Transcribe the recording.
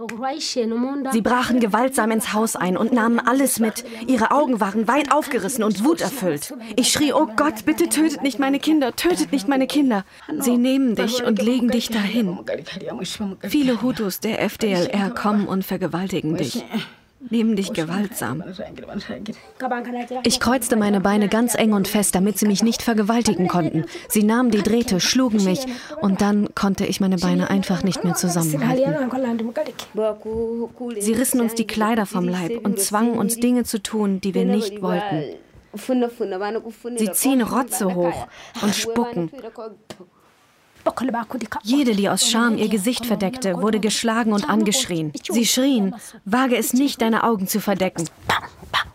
Sie brachen gewaltsam ins Haus ein und nahmen alles mit. Ihre Augen waren weit aufgerissen und wuterfüllt. Ich schrie, oh Gott, bitte tötet nicht meine Kinder, tötet nicht meine Kinder. Sie nehmen dich und legen dich dahin. Viele Hutus der FDLR kommen und vergewaltigen dich. Nehmen dich gewaltsam. Ich kreuzte meine Beine ganz eng und fest, damit sie mich nicht vergewaltigen konnten. Sie nahmen die Drähte, schlugen mich und dann konnte ich meine Beine einfach nicht mehr zusammenhalten. Sie rissen uns die Kleider vom Leib und zwangen uns Dinge zu tun, die wir nicht wollten. Sie ziehen Rotze hoch und spucken. Jede, die aus Scham ihr Gesicht verdeckte, wurde geschlagen und angeschrien. Sie schrien, wage es nicht, deine Augen zu verdecken.